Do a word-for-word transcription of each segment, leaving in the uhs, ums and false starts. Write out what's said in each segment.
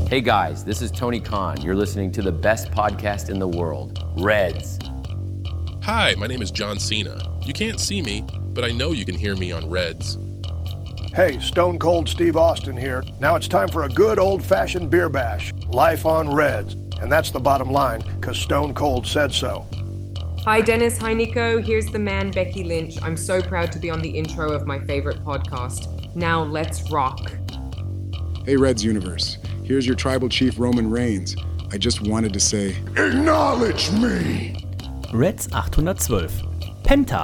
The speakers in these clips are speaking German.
Hey guys, this is Tony Khan. You're listening to the best podcast in the world, Reds. Hi, my name is John Cena. You can't see me, but I know you can hear me on Reds. Hey, Stone Cold Steve Austin here. Now it's time for a good old-fashioned beer bash. Life on Reds. And that's the bottom line, because Stone Cold said so. Hi Dennis, hi Nico. Here's the man, Becky Lynch. I'm so proud to be on the intro of my favorite podcast. Now let's rock. Hey Reds Universe, here's your tribal chief Roman Reigns. I just wanted to say, acknowledge me! Reds achthundertzwölf. Penta.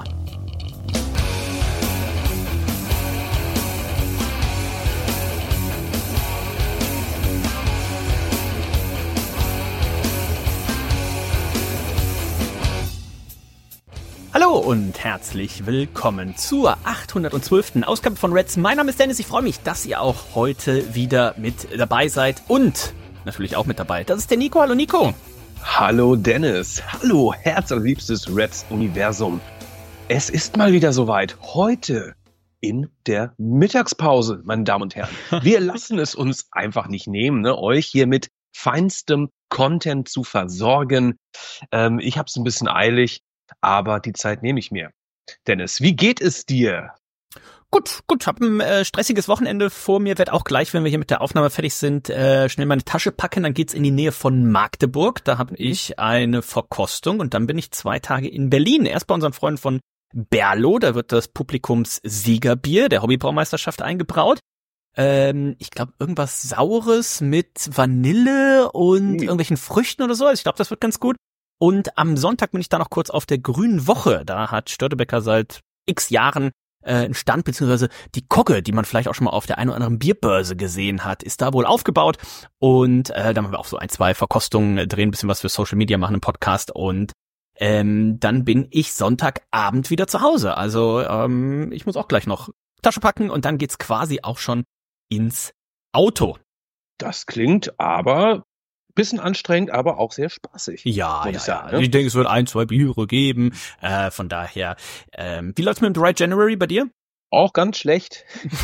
Hallo und herzlich willkommen zur achthundertzwölften Ausgabe von Reds. Mein Name ist Dennis, ich freue mich, dass ihr auch heute wieder mit dabei seid und natürlich auch mit dabei. Das ist der Nico. Hallo Nico. Hallo Dennis. Hallo herzliebstes Reds-Universum. Es ist mal wieder soweit. Heute in der Mittagspause, meine Damen und Herren. Wir lassen es uns einfach nicht nehmen, ne, euch hier mit feinstem Content zu versorgen. Ähm, ich habe es ein bisschen eilig. Aber die Zeit nehme ich mir. Dennis, wie geht es dir? Gut, gut, hab ein äh, stressiges Wochenende vor mir. Werd auch gleich, wenn wir hier mit der Aufnahme fertig sind, äh, schnell meine Tasche packen. Dann geht's in die Nähe von Magdeburg. Da habe ich eine Verkostung und dann bin ich zwei Tage in Berlin. Erst bei unseren Freunden von Berlo. Da wird das Publikumssiegerbier der Hobbybraumeisterschaft eingebraut. Ähm, ich glaube, irgendwas Saures mit Vanille und mhm. irgendwelchen Früchten oder so. Also ich glaube, das wird ganz gut. Und am Sonntag bin ich da noch kurz auf der Grünen Woche. Da hat Störtebeker seit x Jahren äh, einen Stand, beziehungsweise die Kogge, die man vielleicht auch schon mal auf der einen oder anderen Bierbörse gesehen hat, ist da wohl aufgebaut. Und äh, da haben wir auch so ein, zwei Verkostungen, drehen ein bisschen was für Social Media, machen einen Podcast. Und ähm, dann bin ich Sonntagabend wieder zu Hause. Also ähm, ich muss auch gleich noch Tasche packen und dann geht's quasi auch schon ins Auto. Das klingt aber... bisschen anstrengend, aber auch sehr spaßig. Ja, ja, ich, sagen, ja. Ne? Ich denke, es wird ein, zwei Biere geben. Äh, von daher, ähm, wie läuft's mit dem Dry January bei dir? Auch ganz schlecht.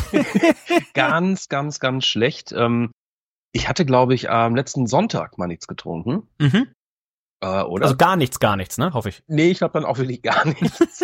ganz, ganz, ganz schlecht. Ähm, ich hatte, glaube ich, am letzten Sonntag mal nichts getrunken. Mhm. Äh, oder? Also gar nichts, gar nichts, ne? Hoffe ich. Nee, ich glaube dann auch wirklich gar nichts.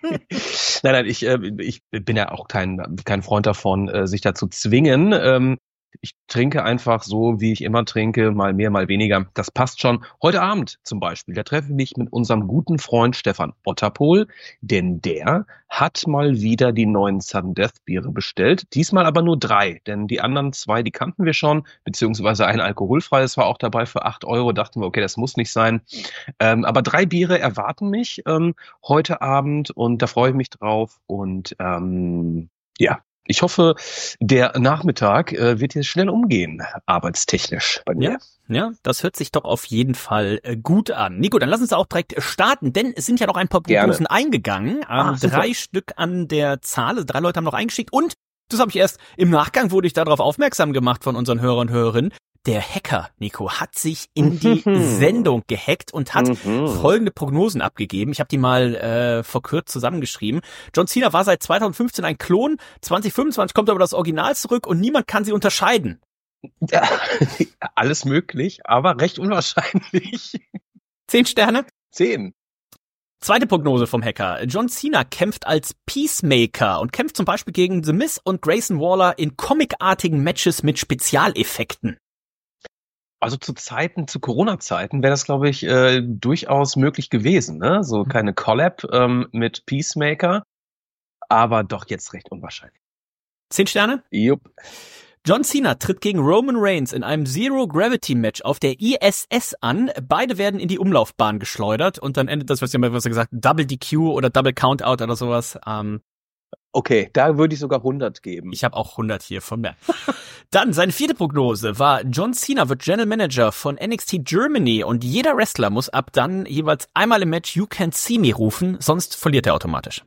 nein, nein, ich, äh, ich bin ja auch kein, kein Freund davon, äh, sich da zu zwingen. Ähm, Ich trinke einfach so, wie ich immer trinke, mal mehr, mal weniger. Das passt schon. Heute Abend zum Beispiel, da treffe ich mich mit unserem guten Freund Stefan Otterpohl, denn der hat mal wieder die neuen Sudden Death Biere bestellt. Diesmal aber nur drei, denn die anderen zwei, die kannten wir schon, beziehungsweise ein alkoholfreies war auch dabei für acht Euro. Dachten wir, okay, das muss nicht sein. Ähm, aber drei Biere erwarten mich ähm, heute Abend und da freue ich mich drauf und ähm, ja. Ich hoffe, der Nachmittag äh, wird jetzt schnell umgehen, arbeitstechnisch bei mir. Ja, ja, das hört sich doch auf jeden Fall äh, gut an. Nico, dann lass uns auch direkt starten, denn es sind ja noch ein paar Prognosen eingegangen. Ähm, Ach, drei Stück an der Zahl, also drei Leute haben noch eingeschickt und, das habe ich erst im Nachgang, wurde ich darauf aufmerksam gemacht von unseren Hörern und Hörerinnen. Der Hacker, Nico, hat sich in die Sendung gehackt und hat mhm. folgende Prognosen abgegeben. Ich habe die mal äh, verkürzt zusammengeschrieben. John Cena war seit zweitausendfünfzehn ein Klon, zwanzig fünfundzwanzig kommt aber das Original zurück und niemand kann sie unterscheiden. Ja, alles möglich, aber recht unwahrscheinlich. Zehn Sterne? Zehn. Zweite Prognose vom Hacker. John Cena kämpft als Peacemaker und kämpft zum Beispiel gegen The Miz und Grayson Waller in comicartigen Matches mit Spezialeffekten. Also zu Zeiten, zu Corona-Zeiten wäre das, glaube ich, äh, durchaus möglich gewesen, ne? So keine Collab ähm, mit Peacemaker, aber doch jetzt recht unwahrscheinlich. Zehn Sterne? Jupp. John Cena tritt gegen Roman Reigns in einem Zero-Gravity-Match auf der I S S an. Beide werden in die Umlaufbahn geschleudert und dann endet das, was ihr mal gesagt habt, Double D Q oder Double Countout oder sowas. Ähm, Okay, da würde ich sogar hundert geben. Ich habe auch hundert hier von mir. Dann, seine vierte Prognose war, John Cena wird General Manager von N X T Germany und jeder Wrestler muss ab dann jeweils einmal im Match You Can't See Me rufen, sonst verliert er automatisch.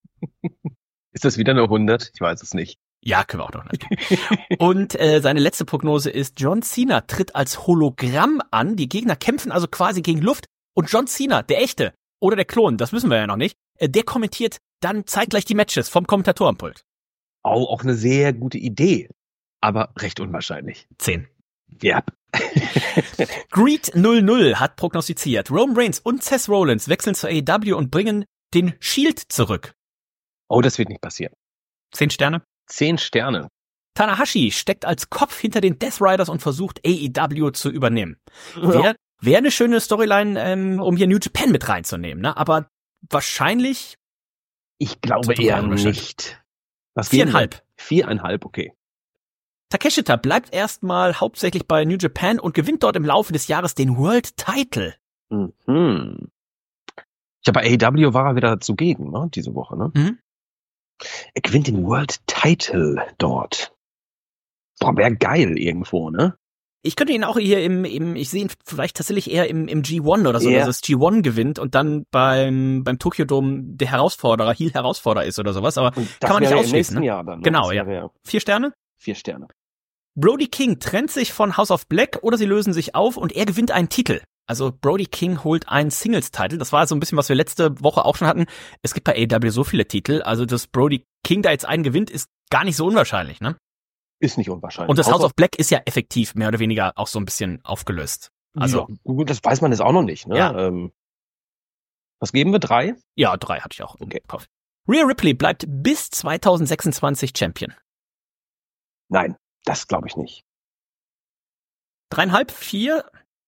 Ist das wieder eine hundert? Ich weiß es nicht. Ja, können wir auch noch. Und äh, seine letzte Prognose ist, John Cena tritt als Hologramm an. Die Gegner kämpfen also quasi gegen Luft. Und John Cena, der echte, oder der Klon, das wissen wir ja noch nicht, äh, der kommentiert dann zeitgleich die Matches vom Kommentatorenpult. Auch, auch eine sehr gute Idee, aber recht unwahrscheinlich. Zehn. Ja. Greed null null hat prognostiziert, Roman Reigns und Seth Rollins wechseln zur A E W und bringen den Shield zurück. Oh, das wird nicht passieren. Zehn Sterne. Zehn Sterne. Tanahashi steckt als Kopf hinter den Death Riders und versucht A E W zu übernehmen. Wäre wär eine schöne Storyline, ähm, um hier New Japan mit reinzunehmen, ne? Aber wahrscheinlich. Ich glaube eher nicht. Was Viereinhalb. Viereinhalb, okay. Takeshita bleibt erstmal hauptsächlich bei New Japan und gewinnt dort im Laufe des Jahres den World Title. Mhm. Ich glaube, bei A E W war er wieder zugegen, ne, diese Woche, ne? Mhm. Er gewinnt den World Title dort. Boah, wäre geil irgendwo, ne? Ich könnte ihn auch hier im, im ich sehe ihn vielleicht tatsächlich eher im, im G eins oder so, Ja. dass es G eins gewinnt und dann beim, beim Tokyo Dome der Herausforderer, Heel-Herausforderer ist oder sowas, aber Und das kann man nicht wäre im ausschließen. nächsten Ne? Jahr dann. Ne? Genau, Das ja. wäre Vier Sterne? Vier Sterne. Brody King trennt sich von House of Black oder sie lösen sich auf und er gewinnt einen Titel. Also Brody King holt einen Singles-Titel. Das war so ein bisschen, was wir letzte Woche auch schon hatten. Es gibt bei A E W so viele Titel, also dass Brody King da jetzt einen gewinnt, ist gar nicht so unwahrscheinlich, ne? Ist nicht unwahrscheinlich. Und das House House of Black ist ja effektiv mehr oder weniger auch so ein bisschen aufgelöst. Also ja, gut, das weiß man jetzt auch noch nicht, ne? Ja. Ähm, was geben wir? Drei? ja, drei hatte ich auch im Okay. Kopf. Rhea Ripley bleibt bis zwanzig sechsundzwanzig Champion. Nein, das glaube ich nicht. Dreieinhalb, vier,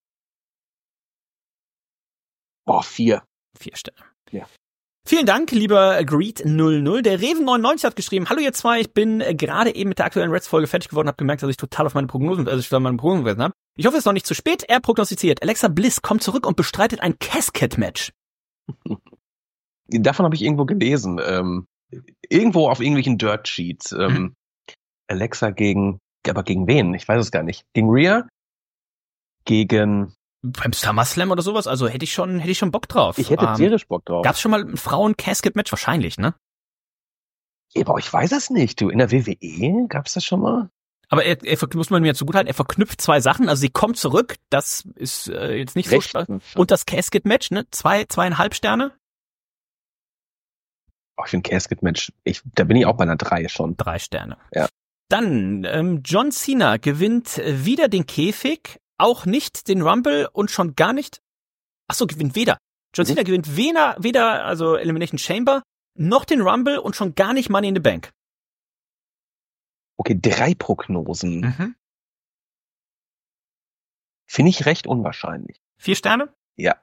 Boah, vier. vier Sterne. Ja. Vielen Dank, lieber Greed null null. Der Reven neunundneunzig hat geschrieben, hallo ihr zwei, ich bin äh, gerade eben mit der aktuellen Reds-Folge fertig geworden, habe gemerkt, dass ich total auf meine Prognosen, also ich auf meine Prognosen gewesen habe. Ich hoffe, es ist noch nicht zu spät. Er prognostiziert, Alexa Bliss kommt zurück und bestreitet ein Casket-Match. Davon habe ich irgendwo gelesen. Ähm, irgendwo auf irgendwelchen Dirt-Sheets. Ähm, Mhm. Alexa gegen, aber gegen wen? Ich weiß es gar nicht. Gegen Rhea? Gegen, Beim SummerSlam oder sowas, also hätte ich schon, hätte ich schon Bock drauf. ich hätte Ähm, tierisch Bock drauf. Gab's schon mal ein Frauen-Casket-Match? Wahrscheinlich, ne? Ja, aber ich weiß es nicht, du. In der W W E gab's das schon mal? Aber er, er muss man mir jetzt zugutehalten, er verknüpft zwei Sachen. Also sie kommt zurück, das ist äh, jetzt nicht so spannend. Und das Casket-Match, ne? Zwei, zweieinhalb Sterne? Oh, ich finde Casket-Match, ich, da bin ich auch bei einer drei schon. Drei Sterne. Ja. Dann, ähm, John Cena gewinnt äh, wieder den Käfig, auch nicht den Rumble und schon gar nicht, ach so, gewinnt weder. John Mhm. Cena gewinnt weder, weder, also Elimination Chamber, noch den Rumble und schon gar nicht Money in the Bank. Okay, drei Prognosen. Mhm. Finde ich recht unwahrscheinlich. Vier Sterne? Ja.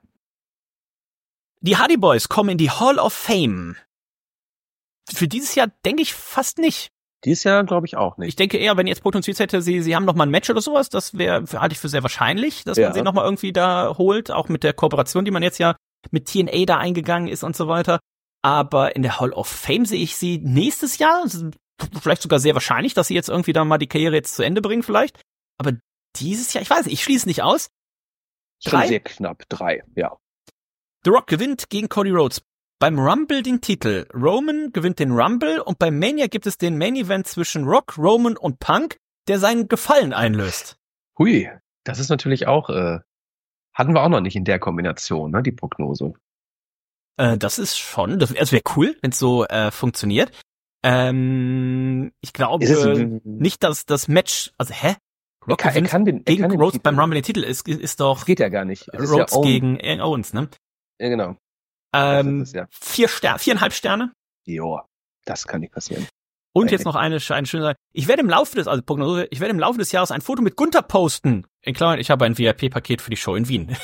Die Hardy Boys kommen in die Hall of Fame. Für dieses Jahr denke ich fast nicht. Dies Jahr glaube ich auch Ich nicht. denke eher, wenn ihr jetzt prognostiziert hätte, sie, sie haben noch mal ein Match oder sowas, das wäre, halte ich für sehr wahrscheinlich, dass Ja. man sie noch mal irgendwie da holt, auch mit der Kooperation, die man jetzt ja mit T N A da eingegangen ist und so weiter. Aber in der Hall of Fame sehe ich sie nächstes Jahr, vielleicht sogar sehr wahrscheinlich, dass sie jetzt irgendwie da mal die Karriere jetzt zu Ende bringen vielleicht. Aber dieses Jahr, ich weiß nicht, ich schließe nicht aus. Schon Drei? sehr knapp. Drei, ja. The Rock gewinnt gegen Cody Rhodes beim Rumble den Titel. Roman gewinnt den Rumble und beim Mania gibt es den Main Event zwischen Rock, Roman und Punk, der seinen Gefallen einlöst. Hui, das ist natürlich auch, äh, hatten wir auch noch nicht in der Kombination, ne, die Prognose. Äh, das ist schon, das, das wäre cool, wenn es so äh, funktioniert. Ähm, ich glaube Ist es, nicht, dass das Match, also hä? er Rock kann, er gewinnt kann den, er gegen kann den Rhodes Titel. beim Rumble den Titel, ist, ist doch Das geht ja gar nicht. Es ist Rhodes ja Owen. gegen Ian Owens, ne? Ja, genau. Ähm, Das ist ja, vier Sterne, viereinhalb Sterne. joa, das kann nicht passieren. Und Okay. jetzt noch eine, eine schöne Sache. Ich werde im Laufe des, also Prognose, ich werde im Laufe des Jahres ein Foto mit Gunther posten. In Klammern, ich habe ein V I P-Paket für die Show in Wien.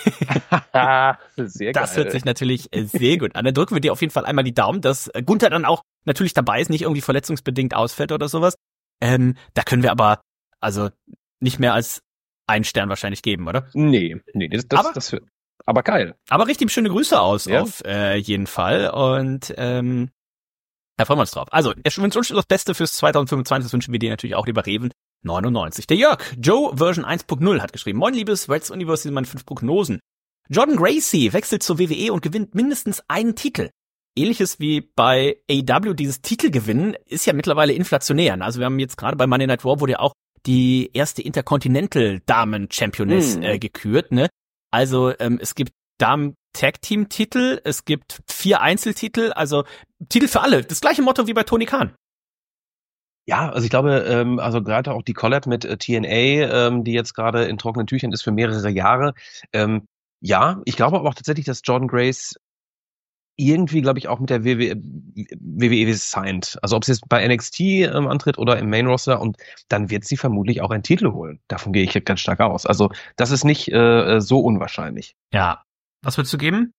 Sehr Das geil. hört sich natürlich äh, sehr gut an. Dann drücken wir dir auf jeden Fall einmal die Daumen, dass äh, Gunther dann auch natürlich dabei ist, nicht irgendwie verletzungsbedingt ausfällt oder sowas. Ähm, da können wir aber also nicht mehr als einen Stern wahrscheinlich geben, oder? Nee, nee, das, das, Aber- das, aber geil. Aber richtig ihm schöne Grüße aus Ja. auf äh, jeden Fall. Und ähm, da freuen wir uns drauf. Also, er wünscht uns das Beste fürs zwanzig fünfundzwanzig, das wünschen wir dir natürlich auch, lieber Reven. neunundneunzig. Der Jörg, Joe Version eins Punkt null hat geschrieben, moin liebes Reds Universe, hier sind meine fünf Prognosen. Jordan Gracie wechselt zur W W E und gewinnt mindestens einen Titel. Ähnliches wie bei A E W, dieses Titelgewinnen ist ja mittlerweile inflationär. Also wir haben jetzt gerade bei Monday Night Raw wurde ja auch die erste Intercontinental Damen Championess Mhm. äh, gekürt, ne? Also ähm, es gibt Damen Tag Team Titel, es gibt vier Einzeltitel, also Titel für alle. Das gleiche Motto wie bei Tony Khan. Ja, also ich glaube, ähm, also gerade auch die Collab mit äh, T N A, ähm, die jetzt gerade in trockenen Tüchern ist für mehrere Jahre. Ähm, ja, ich glaube aber auch tatsächlich, dass Jordynne Grace irgendwie, glaube ich, auch mit der W W E signed. Also ob sie jetzt bei N X T ähm, antritt oder im Main Roster, und dann wird sie vermutlich auch einen Titel holen. Davon gehe ich ganz stark aus. Also das ist nicht äh, so unwahrscheinlich. Ja. Was würdest du geben?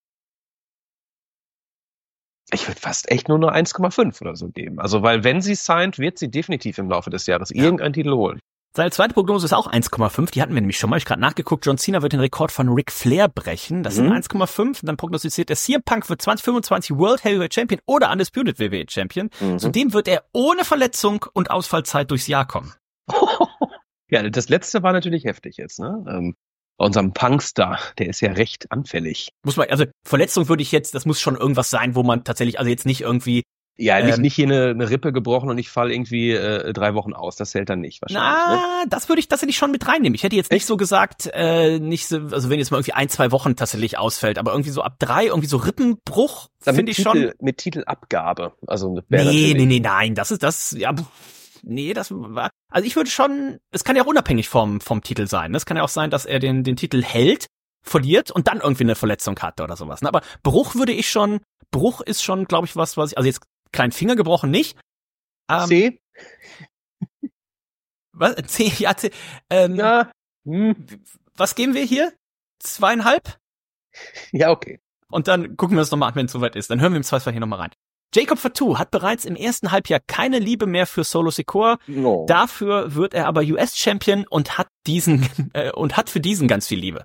Ich würde fast echt nur eine eins Komma fünf oder so geben. Also weil wenn sie signed, wird sie definitiv im Laufe des Jahres ja. irgendeinen Titel holen. Seine zweite Prognose ist auch eins Komma fünf. Die hatten wir nämlich schon mal. Ich habe gerade nachgeguckt. John Cena wird den Rekord von Ric Flair brechen. Das mhm. sind eins Komma fünf. Und dann prognostiziert er, C M Punk wird zwanzig fünfundzwanzig World Heavyweight Champion oder Undisputed W W E Champion. Mhm. Zudem wird er ohne Verletzung und Ausfallzeit durchs Jahr kommen. Ja, das letzte war natürlich heftig jetzt, ne? Ähm, bei unserem Punkstar, der ist ja recht anfällig. Muss man, also Verletzung würde ich jetzt, das muss schon irgendwas sein, wo man tatsächlich, also jetzt nicht irgendwie Ja, nicht, ähm, nicht hier eine, eine Rippe gebrochen und ich falle irgendwie äh, drei Wochen aus. Das zählt dann nicht wahrscheinlich. Na, ne? das würde ich tatsächlich schon mit reinnehmen. Ich hätte jetzt nicht Echt? so gesagt, äh, nicht so, also wenn jetzt mal irgendwie ein, zwei Wochen tatsächlich ausfällt, aber irgendwie so ab drei, irgendwie so Rippenbruch, finde ich Titel, schon. Mit Titelabgabe. Also Nee, nee, nee, nein, das ist das, ja, nee, das war, also ich würde schon, es kann ja auch unabhängig vom, vom Titel sein. Es kann ja auch sein, dass er den, den Titel hält, verliert und dann irgendwie eine Verletzung hatte oder sowas. Aber Bruch würde ich schon, Bruch ist schon, glaube ich, was, was ich, also jetzt kleinen Finger gebrochen nicht. Ähm, C? Was? C, ja, C. Ähm, Ja. Hm. Was geben wir hier? Zweieinhalb? Ja, okay. Und dann gucken wir uns nochmal an, wenn es soweit ist. Dann hören wir im Zweifelsfall hier nochmal rein. Jacob Fatu hat bereits im ersten Halbjahr keine Liebe mehr für Solo Sikoa. No. Dafür wird er aber U S-Champion und hat diesen äh, und hat für diesen ganz viel Liebe.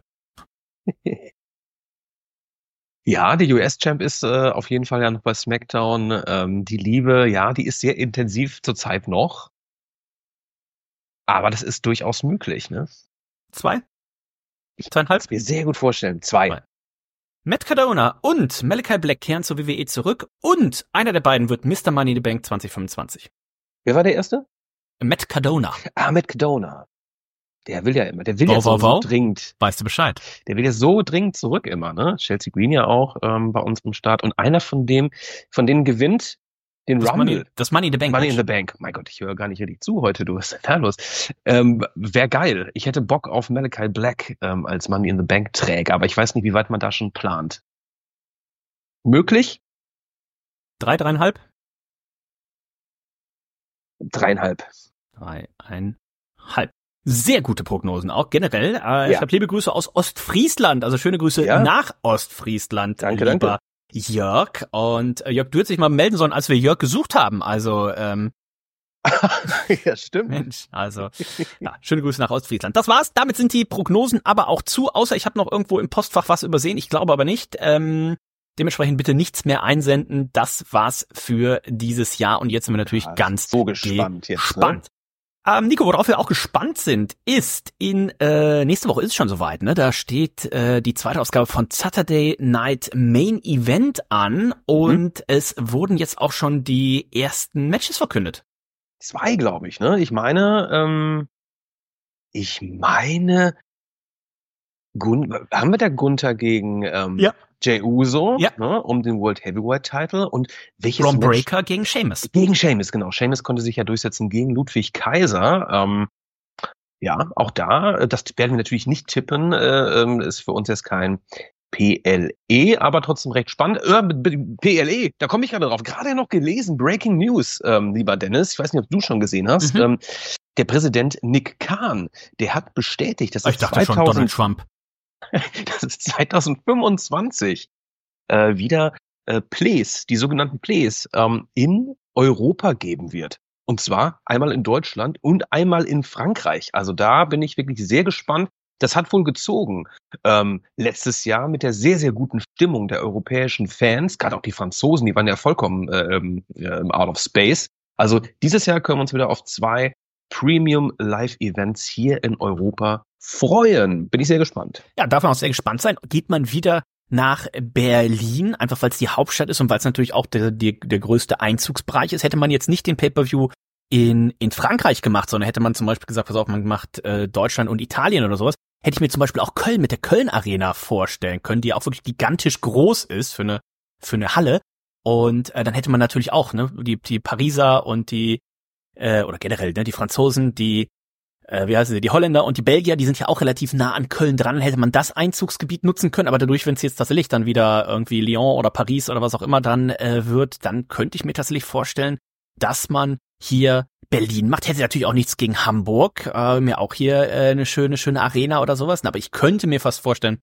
Ja, der U S-Champ ist äh, auf jeden Fall ja noch bei SmackDown. Ähm, die Liebe, ja, die ist sehr intensiv zurzeit noch. Aber das ist durchaus möglich, ne? Zwei? Zweieinhalb? Ich kann mir sehr gut vorstellen. Zwei. Zwei. Matt Cardona und Malachi Black kehren zur W W E zurück und einer der beiden wird Mister Money in the Bank zwanzig fünfundzwanzig. Wer war der Erste? Matt Cardona. Ah, Matt Cardona. Der will ja immer, der will Wow, ja so, wow, wow. so dringend. Weißt du Bescheid? Der will ja so dringend zurück immer, ne? Chelsea Green ja auch ähm, bei uns im Start. Und einer von dem, von denen gewinnt den Das Rumble. Money, das Money in the Bank. Money in the Bank. Mein Gott, ich höre gar nicht richtig zu heute, du. Was ist denn da los? Ähm, Wäre geil. Ich hätte Bock auf Malachi Black ähm, als Money in the Bank Träger, aber ich weiß nicht, wie weit man da schon plant. Möglich? Drei, dreieinhalb? Dreieinhalb. Drei, einhalb. Sehr gute Prognosen, auch generell. Äh, Ja. Ich habe liebe Grüße aus Ostfriesland, also schöne Grüße Ja. nach Ostfriesland, Danke, lieber Jörg. Und äh, Jörg, du hättest dich mal melden sollen, als wir Jörg gesucht haben. Also, ähm, Ja, stimmt. Mensch, also, ja, schöne Grüße nach Ostfriesland. Das war's, damit sind die Prognosen aber auch zu, außer ich habe noch irgendwo im Postfach was übersehen, ich glaube aber nicht. Ähm, dementsprechend bitte nichts mehr einsenden. Das war's für dieses Jahr und jetzt sind wir natürlich Ja, ganz so gespannt jetzt, ne? gespannt. Ähm, Nico, worauf wir auch gespannt sind, ist in äh, nächste Woche ist es schon soweit, ne? Da steht äh, die zweite Ausgabe von Saturday Night Main Event an und mhm. es wurden jetzt auch schon die ersten Matches verkündet. Zwei, glaube ich, ne? Ich meine, ähm, ich meine, Gun- haben wir da Gunther gegen ähm, Ja. Jey Uso, Ja. ne, um den World Heavyweight Title und welches Bron Match? Breakker gegen Sheamus. Gegen Sheamus, genau. Sheamus konnte sich ja durchsetzen gegen Ludwig Kaiser. Ähm, ja, auch da, das werden wir natürlich nicht tippen, äh, ähm, ist für uns jetzt kein P L E, aber trotzdem recht spannend. Äh, P L E, da komme ich gerade drauf. Gerade noch gelesen, Breaking News, ähm, lieber Dennis. Ich weiß nicht, ob du schon gesehen hast. Mhm. Ähm, der Präsident Nick Khan, der hat bestätigt, dass Ich er dachte schon Donald Trump. dass es zwanzig fünfundzwanzig äh, wieder äh, Plays, die sogenannten Plays, ähm, in Europa geben wird. Und zwar einmal in Deutschland und einmal in Frankreich. Also da bin ich wirklich sehr gespannt. Das hat wohl gezogen. Ähm, letztes Jahr mit der sehr, sehr guten Stimmung der europäischen Fans, gerade auch die Franzosen, die waren ja vollkommen ähm, äh, out of space. Also dieses Jahr können wir uns wieder auf zwei Premium-Live-Events hier in Europa freuen. Bin ich sehr gespannt. Ja, darf man auch sehr gespannt sein. Geht man wieder nach Berlin, einfach weil es die Hauptstadt ist und weil es natürlich auch der, der, der größte Einzugsbereich ist, hätte man jetzt nicht den Pay-Per-View in, in Frankreich gemacht, sondern hätte man zum Beispiel gesagt, pass auf, man macht äh, Deutschland und Italien oder sowas, hätte ich mir zum Beispiel auch Köln mit der Köln-Arena vorstellen können, die auch wirklich gigantisch groß ist für eine, für eine Halle. Und äh, dann hätte man natürlich auch ne die, die Pariser und die äh, oder generell, ne, die Franzosen, die, äh, wie heißen sie, die Holländer und die Belgier, die sind ja auch relativ nah an Köln dran, hätte man das Einzugsgebiet nutzen können, aber dadurch, wenn es jetzt tatsächlich dann wieder irgendwie Lyon oder Paris oder was auch immer dran äh, wird, dann könnte ich mir tatsächlich vorstellen, dass man hier Berlin macht. Hätte natürlich auch nichts gegen Hamburg, äh, mir auch hier äh, eine schöne, schöne Arena oder sowas, aber ich könnte mir fast vorstellen,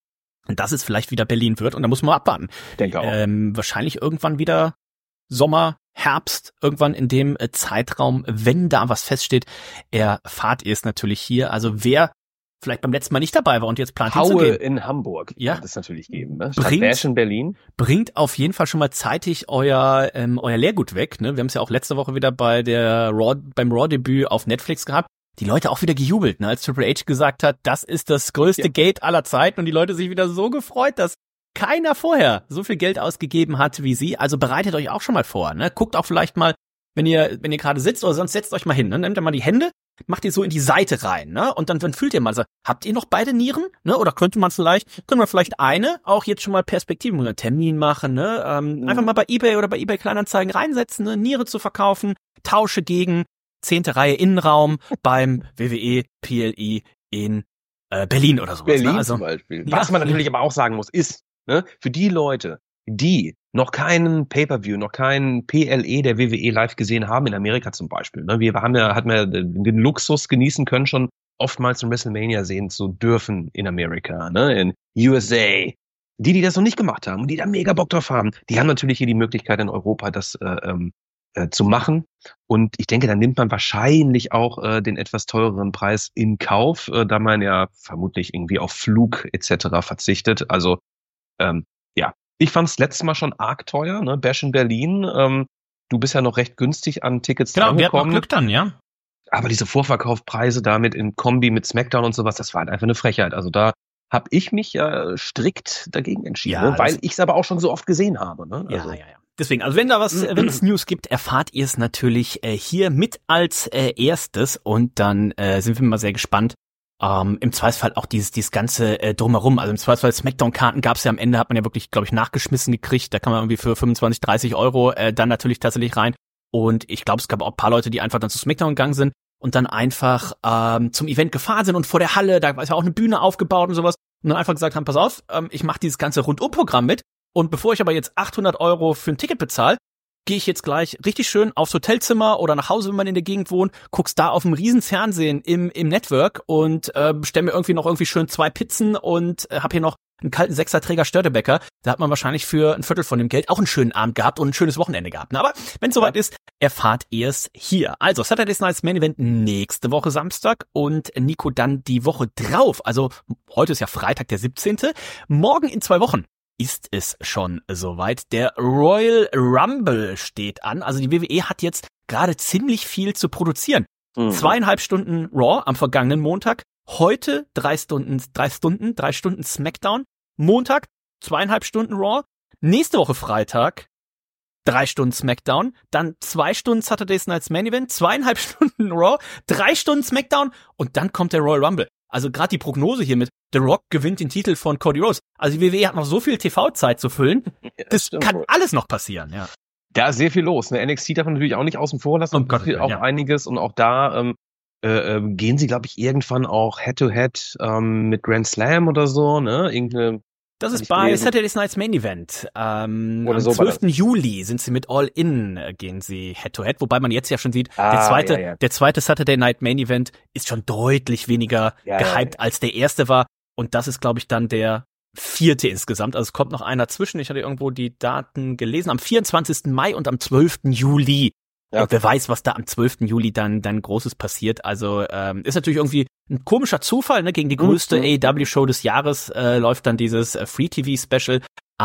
dass es vielleicht wieder Berlin wird und da muss man abwarten. Denke auch. Ähm, wahrscheinlich irgendwann wieder Sommer, Herbst, irgendwann in dem äh, Zeitraum, wenn da was feststeht, erfahrt ihr es natürlich hier. Also wer vielleicht beim letzten Mal nicht dabei war und jetzt plant Haue hinzugehen, in Hamburg ja, wird es natürlich geben. Ne? Statt bringt, Bash in Berlin. bringt auf jeden Fall schon mal zeitig euer ähm, euer Leergut weg. Ne? Wir haben es ja auch letzte Woche wieder bei der Raw, beim Raw-Debüt auf Netflix gehabt. Die Leute auch wieder gejubelt, ne? Als Triple H gesagt hat, das ist das größte ja. Gate aller Zeiten und die Leute sich wieder so gefreut, dass keiner vorher so viel Geld ausgegeben hat wie sie. Also bereitet euch auch schon mal vor. Ne? Guckt auch vielleicht mal, wenn ihr wenn ihr gerade sitzt oder sonst setzt euch mal hin. Ne? Nehmt ihr mal die Hände, macht die so in die Seite rein, ne? Und dann, dann fühlt ihr mal so, habt ihr noch beide Nieren? Ne? Oder könnte man vielleicht, können wir vielleicht eine auch jetzt schon mal Perspektiven oder Termin machen, ne? Ähm, mhm. Einfach mal bei eBay oder bei eBay Kleinanzeigen reinsetzen, ne? Niere zu verkaufen, Tausche gegen zehnte Reihe Innenraum beim W W E P L I in äh, Berlin oder sowas. Berlin ne? also, zum Beispiel. Ja. Was man natürlich aber auch sagen muss, ist, ne, für die Leute, die noch keinen Pay-Per-View, noch keinen P L E der W W E live gesehen haben, in Amerika zum Beispiel. Ne, wir haben ja, hatten ja den Luxus genießen können, schon oftmals in WrestleMania sehen zu dürfen in Amerika, ne, in U S A. Die, die das noch nicht gemacht haben und die da mega Bock drauf haben, die haben natürlich hier die Möglichkeit in Europa, das äh, ähm, äh, zu machen. Und ich denke, dann nimmt man wahrscheinlich auch äh, den etwas teureren Preis in Kauf, äh, da man ja vermutlich irgendwie auf Flug et cetera verzichtet. Also ähm, ja, ich fand es letztes Mal schon arg teuer, ne? Bash in Berlin. Ähm, du bist ja noch recht günstig an Tickets genau, wir hatten noch drangekommen. Glück dann, ja. Aber diese Vorverkaufpreise damit in Kombi mit SmackDown und sowas, das war halt einfach eine Frechheit. Also da habe ich mich äh, strikt dagegen entschieden, Ja, ne? Weil ich es aber auch schon so oft gesehen habe. Ne? Ja, Also, ja, ja. Deswegen, also wenn da was, wenn es News gibt, erfahrt ihr es natürlich äh, hier mit als äh, erstes und dann äh, sind wir mal sehr gespannt. Ähm, Im Zweifelsfall auch dieses dieses ganze äh, drumherum. Also im Zweifelsfall Smackdown-Karten gab es ja am Ende, hat man ja wirklich, glaube ich, nachgeschmissen gekriegt. Da kann man irgendwie für fünfundzwanzig, dreißig Euro äh, dann natürlich tatsächlich rein. Und ich glaube, es gab auch ein paar Leute, die einfach dann zu Smackdown gegangen sind und dann einfach ähm, zum Event gefahren sind und vor der Halle, da ist ja auch eine Bühne aufgebaut und sowas. Und dann einfach gesagt haben, pass auf, ähm, ich mache dieses ganze Rundumprogramm mit. Und bevor ich aber jetzt achthundert Euro für ein Ticket bezahle, gehe ich jetzt gleich richtig schön aufs Hotelzimmer oder nach Hause, wenn man in der Gegend wohnt, guckst da auf dem riesen Fernsehen im im Network und äh, bestell mir irgendwie noch irgendwie schön zwei Pizzen und äh, hab hier noch einen kalten Sechserträger Störtebäcker. Da hat man wahrscheinlich für ein Viertel von dem Geld auch einen schönen Abend gehabt und ein schönes Wochenende gehabt. Aber wenn es soweit ist, erfahrt ihr es hier. Also Saturday Night's Main Event nächste Woche Samstag und Nico dann die Woche drauf. Also heute ist ja Freitag, der siebzehnte Morgen in zwei Wochen ist es schon soweit. Der Royal Rumble steht an. Also die W W E hat jetzt gerade ziemlich viel zu produzieren. Mhm. Zweieinhalb Stunden Raw am vergangenen Montag. Heute drei Stunden, drei Stunden, drei Stunden Smackdown. Montag zweieinhalb Stunden Raw. Nächste Woche Freitag drei Stunden Smackdown. Dann zwei Stunden Saturday Night's Main Event. Zweieinhalb Stunden Raw. Drei Stunden Smackdown. Und dann kommt der Royal Rumble. Also gerade die Prognose hier mit The Rock gewinnt den Titel von Cody Rhodes. Also die W W E hat noch so viel T V-Zeit zu füllen. Ja, das stimmt. Kann alles noch passieren, ja. Da ist sehr viel los. Ne? N X T darf man natürlich auch nicht außen vor lassen. Oh und Gott, auch ja. einiges. Und auch da ähm, äh, gehen sie, glaube ich, irgendwann auch Head-to-Head ähm, mit Grand Slam oder so. Ne? Irgendeine Das ist bei Saturday Night's Main Event. Ähm, am so zwölften Juli sind sie mit All In, äh, gehen sie Head-to-Head. Wobei man jetzt ja schon sieht, ah, der zweite ja, ja. der zweite Saturday Night Main Event ist schon deutlich weniger ja, gehypt, ja, ja. als der erste war. Und das ist, glaube ich, dann der vierte insgesamt. Also es kommt noch einer zwischen. Ich hatte irgendwo die Daten gelesen. Am vierundzwanzigsten Mai und am zwölften Juli. Ja. Und wer weiß, was da am zwölften Juli dann dann Großes passiert. Also ähm, ist natürlich irgendwie ein komischer Zufall, ne? Gegen die größte mhm. A E W-Show des Jahres äh, läuft dann dieses äh, Free-T V-Special.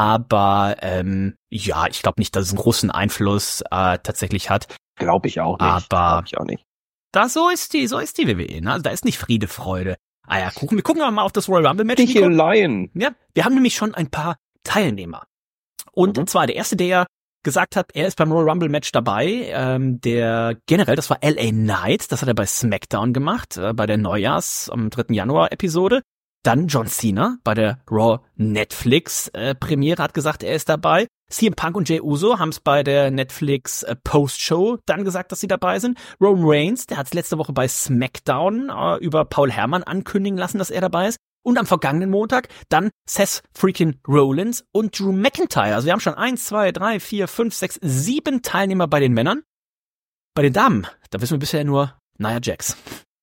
Aber ähm, ja, ich glaube nicht, dass es einen großen Einfluss äh, tatsächlich hat. Glaube ich auch nicht. Aber Glaub ich auch nicht. Da so ist die, so ist die W W E. Ne? Also da ist nicht Friede, Freude. Ah ja, gucken, wir gucken aber mal auf das Royal Rumble Match. Nicht Lion. Ja, wir haben nämlich schon ein paar Teilnehmer. Und mhm. zwar der erste, der ja gesagt hat, er ist beim Royal Rumble Match dabei, ähm, der generell, das war L A Knight, das hat er bei SmackDown gemacht, äh, bei der Neujahrs am dritten Januar Episode. Dann John Cena bei der Raw Netflix äh, Premiere hat gesagt, er ist dabei. C M Punk und Jey Uso haben es bei der Netflix äh, Post-Show dann gesagt, dass sie dabei sind. Roman Reigns, der hat es letzte Woche bei SmackDown äh, über Paul Herrmann ankündigen lassen, dass er dabei ist. Und am vergangenen Montag dann Seth freaking Rollins und Drew McIntyre. Also wir haben schon eins, zwei, drei, vier, fünf, sechs, sieben Teilnehmer bei den Männern. Bei den Damen, da wissen wir bisher nur Nia Jax.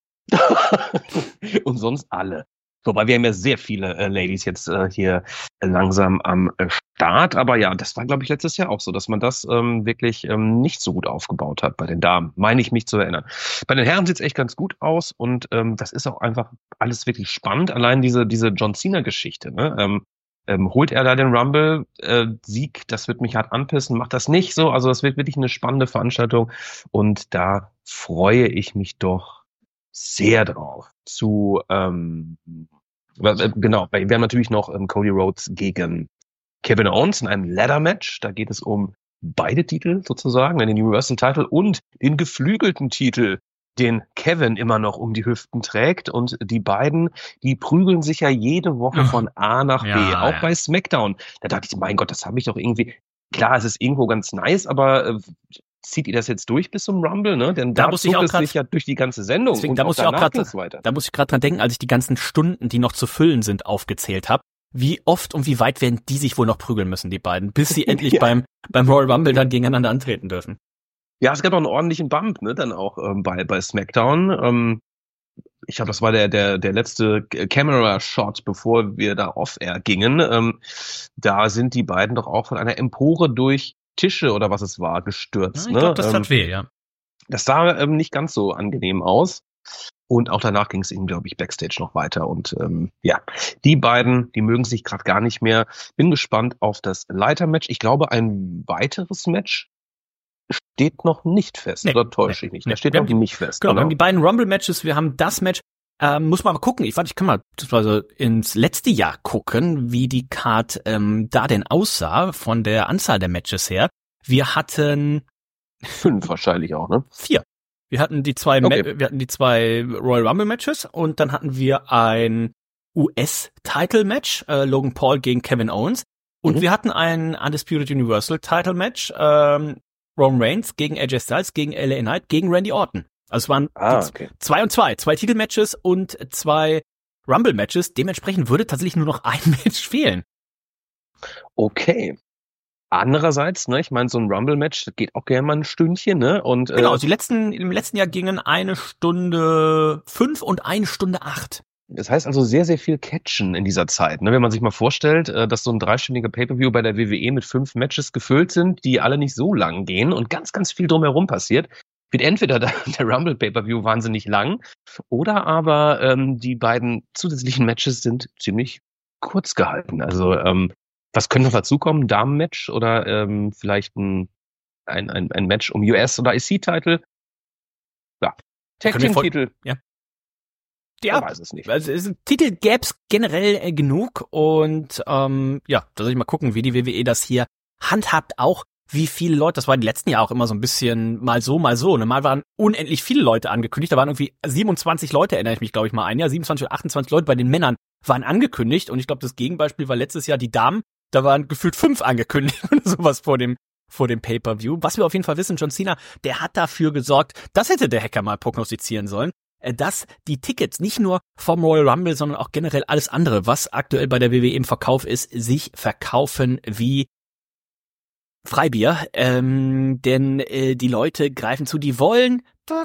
Und sonst alle. Wobei wir haben ja sehr viele äh, Ladies jetzt äh, hier äh, langsam am äh, Start. Aber ja, das war, glaube ich, letztes Jahr auch so, dass man das ähm, wirklich ähm, nicht so gut aufgebaut hat bei den Damen. Meine ich mich zu erinnern. Bei den Herren sieht es echt ganz gut aus und ähm, das ist auch einfach alles wirklich spannend. Allein diese diese John Cena-Geschichte, ne? Ähm, ähm, holt er da den Rumble-Sieg? Äh, das wird mich hart anpissen. Macht das nicht so? Also das wird wirklich eine spannende Veranstaltung und da freue ich mich doch sehr drauf. Zu, ähm, äh, genau, wir haben natürlich noch ähm, Cody Rhodes gegen Kevin Owens in einem Ladder-Match. Da geht es um beide Titel sozusagen, den Universal-Title und den geflügelten Titel, den Kevin immer noch um die Hüften trägt. Und die beiden, die prügeln sich ja jede Woche von A nach B, ja, auch ja. bei SmackDown. Da dachte ich, mein Gott, das habe ich doch irgendwie, klar, es ist irgendwo ganz nice, aber äh, zieht ihr das jetzt durch bis zum Rumble, ne? Denn Da da muss ich auch zog es grad- sich ja durch die ganze Sendung. Deswegen, und da muss ich auch danach grad- ging's weiter. Da muss ich gerade dran denken, als ich die ganzen Stunden, die noch zu füllen sind, aufgezählt habe. Wie oft und wie weit werden die sich wohl noch prügeln müssen, die beiden, bis sie endlich Ja. beim beim Royal Rumble dann gegeneinander antreten dürfen. Ja, es gab auch einen ordentlichen Bump, ne, dann auch ähm, bei bei SmackDown. Ähm, ich glaube, das war der der der letzte Camera-Shot, bevor wir da off-air gingen. Ähm, da sind die beiden doch auch von einer Empore durch Tische oder was es war gestürzt. Ich ne? glaube, das ähm, tat weh, ja. Das sah ähm, nicht ganz so angenehm aus. Und auch danach ging es ihm, glaube ich, Backstage noch weiter. Und ähm, ja, die beiden, die mögen sich gerade gar nicht mehr. Bin gespannt auf das Leitermatch. Ich glaube, ein weiteres Match steht noch nicht fest. Nee, oder täusche nee, ich nicht? nee. Das steht Wir noch haben die- nicht fest. Genau, wir oder? haben die beiden Rumble-Matches, wir haben das Match. Ähm, muss man mal gucken. Ich warte, ich kann mal also ins letzte Jahr gucken, wie die Card ähm, da denn aussah von der Anzahl der Matches her. Wir hatten Fünf wahrscheinlich auch, ne? vier. Wir hatten die zwei, Okay. Ma- wir hatten die zwei Royal Rumble Matches und dann hatten wir ein U S-Title Match, äh, Logan Paul gegen Kevin Owens und Mhm. wir hatten ein Undisputed Universal Title Match, ähm, Roman Reigns gegen A J Styles gegen L A Knight gegen Randy Orton. Also es waren Ah, die okay. zwei und zwei, zwei Titelmatches und zwei Rumble Matches. Dementsprechend würde tatsächlich nur noch ein Match fehlen. Okay. Andererseits, ne, ich meine, so ein Rumble-Match das geht auch gerne mal ein Stündchen, ne? Und, Genau, äh, die letzten, im letzten Jahr gingen eine Stunde fünf und eine Stunde acht. das heißt also sehr, sehr viel Catchen in dieser Zeit. Ne? Wenn man sich mal vorstellt, äh, dass so ein dreistündiger Pay-Per-View bei der W W E mit fünf Matches gefüllt sind, die alle nicht so lang gehen und ganz, ganz viel drumherum passiert, wird entweder der, der Rumble Pay-Per-View wahnsinnig lang oder aber ähm, die beiden zusätzlichen Matches sind ziemlich kurz gehalten. Also ähm, was könnte noch dazukommen? Damen-Match oder ähm, vielleicht ein, ein, ein, ein Match um U S- oder I C-Titel? Ja, Können wir voll- Tag-Team-Titel? Ja. Ich Ja, weiß es nicht. also es, Titel gäb's generell äh, genug und ähm, ja, da soll ich mal gucken, wie die W W E das hier handhabt, auch wie viele Leute, das war die letzten Jahre auch immer so ein bisschen mal so, mal so, ne? Mal waren unendlich viele Leute angekündigt, da waren irgendwie siebenundzwanzig Leute, erinnere ich mich, glaube ich, mal ein Jahr, siebenundzwanzig oder achtundzwanzig Leute bei den Männern waren angekündigt und ich glaube, das Gegenbeispiel war letztes Jahr die Damen, da waren gefühlt fünf angekündigt oder sowas vor dem vor dem Pay-Per-View. Was wir auf jeden Fall wissen, John Cena, der hat dafür gesorgt, das hätte der Hacker mal prognostizieren sollen, dass die Tickets nicht nur vom Royal Rumble, sondern auch generell alles andere, was aktuell bei der W W E im Verkauf ist, sich verkaufen wie Freibier. Ähm, denn äh, die Leute greifen zu, die wollen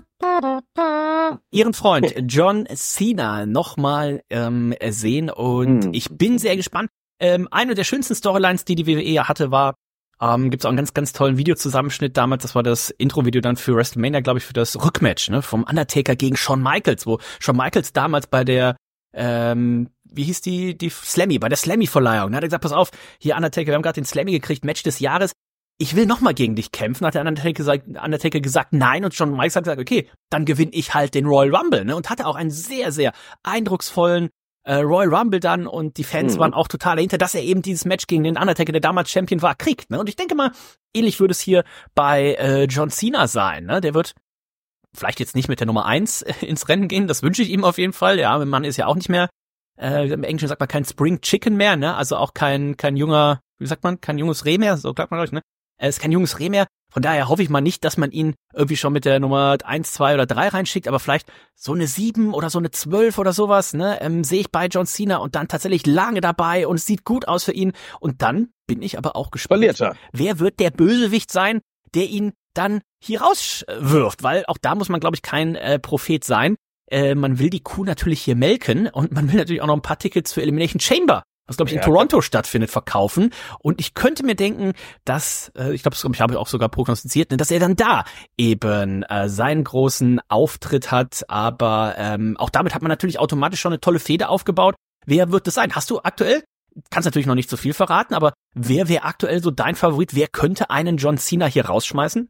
ihren Freund John Cena nochmal ähm, sehen und Hm. ich bin sehr gespannt. Ähm, eine der schönsten Storylines, die die W W E ja hatte, war Ähm, gibt's auch einen ganz, ganz tollen Videozusammenschnitt damals. Das war das Intro-Video dann für WrestleMania, glaube ich, für das Rückmatch, ne, vom Undertaker gegen Shawn Michaels, wo Shawn Michaels damals bei der, ähm, wie hieß die, die Slammy, bei der Slammy-Verleihung, ne, hat er gesagt, pass auf, hier Undertaker, wir haben gerade den Slammy gekriegt, Match des Jahres. Ich will nochmal gegen dich kämpfen, hat der Undertaker gesagt, Undertaker gesagt, nein, und Shawn Michaels hat gesagt, okay, dann gewinne ich halt den Royal Rumble, ne, und hatte auch einen sehr, sehr eindrucksvollen Äh, Royal Rumble dann und die Fans Mhm. waren auch total dahinter, dass er eben dieses Match gegen den Undertaker, der damals Champion war, kriegt. Ne? Und ich denke mal, ähnlich würde es hier bei äh, John Cena sein. Ne? Der wird vielleicht jetzt nicht mit der Nummer eins ins Rennen gehen, das wünsche ich ihm auf jeden Fall. Ja, mein Mann ist ja auch nicht mehr, äh, im Englischen sagt man kein Spring Chicken mehr, ne? Also auch kein kein junger wie sagt man, kein junges Reh mehr, so sagt man, glaube ich, ne? Er ist kein junges Reh mehr, von daher hoffe ich mal nicht, dass man ihn irgendwie schon mit der Nummer eins, zwei oder drei reinschickt, aber vielleicht so eine sieben oder so eine zwölf oder sowas, ne, ähm, sehe ich bei John Cena und dann tatsächlich lange dabei und es sieht gut aus für ihn und dann bin ich aber auch gespannt, Verliert er. Wer wird der Bösewicht sein, der ihn dann hier rauswirft, weil auch da muss man, glaube ich, kein äh, Prophet sein. Äh, man will die Kuh natürlich hier melken und man will natürlich auch noch ein paar Tickets für Elimination Chamber, was, glaube ich, in ja, Toronto stattfindet, verkaufen. Und ich könnte mir denken, dass, äh, ich glaube, ich habe auch sogar prognostiziert, ne, dass er dann da eben äh, seinen großen Auftritt hat. Aber ähm, auch damit hat man natürlich automatisch schon eine tolle Fehde aufgebaut. Wer wird das sein? Hast du aktuell, kannst natürlich noch nicht so viel verraten, aber wer wäre aktuell so dein Favorit? Wer könnte einen John Cena hier rausschmeißen?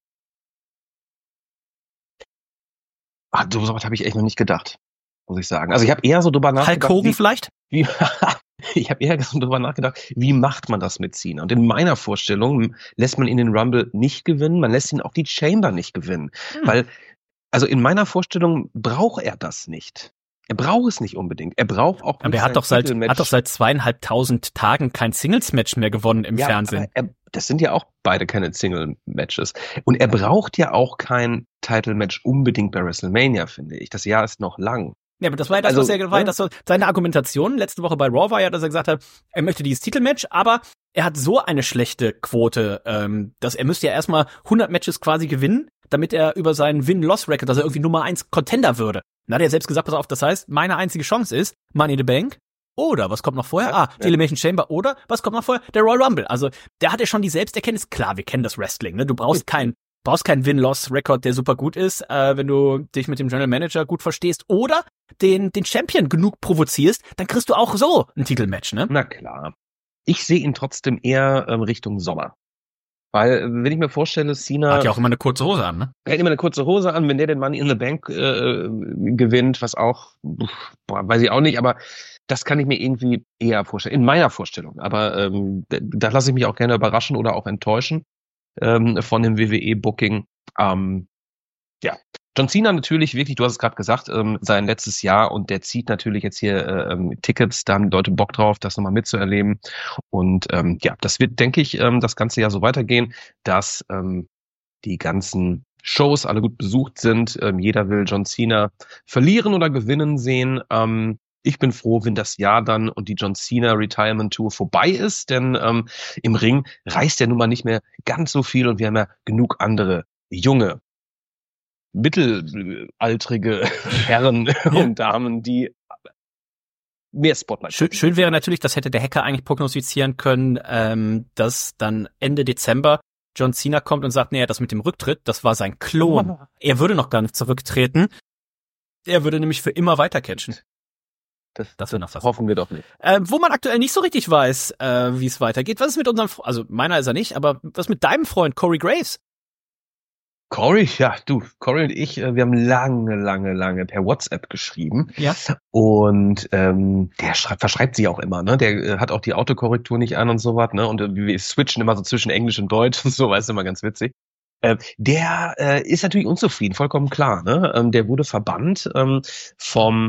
Ah, so was habe ich echt noch nicht gedacht, muss ich sagen. Also ich habe eher so drüber nachgedacht. Hulk Hogan wie, vielleicht? Wie, ich habe eher so drüber nachgedacht, wie macht man das mit Cena? Und in meiner Vorstellung lässt man ihn den Rumble nicht gewinnen, man lässt ihn auch die Chamber nicht gewinnen. Hm. Weil, also in meiner Vorstellung braucht er das nicht. Er braucht es nicht unbedingt. Er braucht auch. Aber er hat doch seit, hat doch seit zweieinhalbtausend Tagen kein Singles-Match mehr gewonnen im ja, Fernsehen. Er, das sind ja auch beide keine Single-Matches. Und er braucht ja auch kein Title-Match unbedingt bei WrestleMania, finde ich. Das Jahr ist noch lang. Ja, aber das war ja das, also, was er war ja das so, seine Argumentation letzte Woche bei Raw war ja, dass er gesagt hat, er möchte dieses Titelmatch, aber er hat so eine schlechte Quote, ähm, dass er müsste ja erstmal hundert Matches quasi gewinnen, damit er über seinen Win-Loss-Record, dass er irgendwie Nummer eins Contender würde. Dann hat er selbst gesagt, pass auf, das heißt, meine einzige Chance ist Money in the Bank oder was kommt noch vorher? Ah, die Elimination Chamber oder was kommt noch vorher? Der Royal Rumble. Also, der hat ja schon die Selbsterkenntnis. Klar, wir kennen das Wrestling, ne? Du brauchst kein brauchst keinen Win-Loss-Record, der super gut ist, äh, wenn du dich mit dem General Manager gut verstehst oder den den Champion genug provozierst, dann kriegst du auch so ein Titelmatch, ne? Na klar. Ich sehe ihn trotzdem eher ähm, Richtung Sommer. Weil, wenn ich mir vorstelle, Cena... Hat ja auch immer eine kurze Hose an, ne? Er hat immer eine kurze Hose an, wenn der den Money in the Bank äh, gewinnt, was auch, boah, weiß ich auch nicht, aber das kann ich mir irgendwie eher vorstellen, in meiner Vorstellung. Aber ähm, da lasse ich mich auch gerne überraschen oder auch enttäuschen ähm, von dem W W E-Booking. Ähm, ja, John Cena natürlich wirklich, du hast es gerade gesagt, ähm, sein letztes Jahr und der zieht natürlich jetzt hier ähm, Tickets, da haben die Leute Bock drauf, das nochmal mitzuerleben und ähm, ja, das wird, denke ich, ähm, das ganze Jahr so weitergehen, dass ähm, die ganzen Shows alle gut besucht sind, ähm, jeder will John Cena verlieren oder gewinnen sehen. Ähm, ich bin froh, wenn das Jahr dann und die John Cena Retirement Tour vorbei ist, denn ähm, im Ring reißt er nun mal nicht mehr ganz so viel und wir haben ja genug andere junge mittelaltrige Herren ja. und Damen, die mehr Spotlight schön, schön wäre natürlich, das hätte der Hacker eigentlich prognostizieren können, ähm, dass dann Ende Dezember John Cena kommt und sagt, naja, das mit dem Rücktritt, das war sein Klon. Er würde noch gar nicht zurücktreten. Er würde nämlich für immer weiter catchen. Das, das wird noch was. Hoffen wir doch nicht. Äh, wo man aktuell nicht so richtig weiß, äh, wie es weitergeht. Was ist mit unserem, also meiner ist er nicht, aber was mit deinem Freund Corey Graves? Corey, ja, du, Corey und ich, wir haben lange, lange, lange per WhatsApp geschrieben. Ja. Und ähm, der schreibt, verschreibt sie auch immer, ne? Der äh, hat auch die Autokorrektur nicht an und so was, ne? Und äh, wir switchen immer so zwischen Englisch und Deutsch und so, weißt du, immer ganz witzig. Äh, der äh, ist natürlich unzufrieden, vollkommen klar, ne? Ähm, der wurde verbannt ähm, vom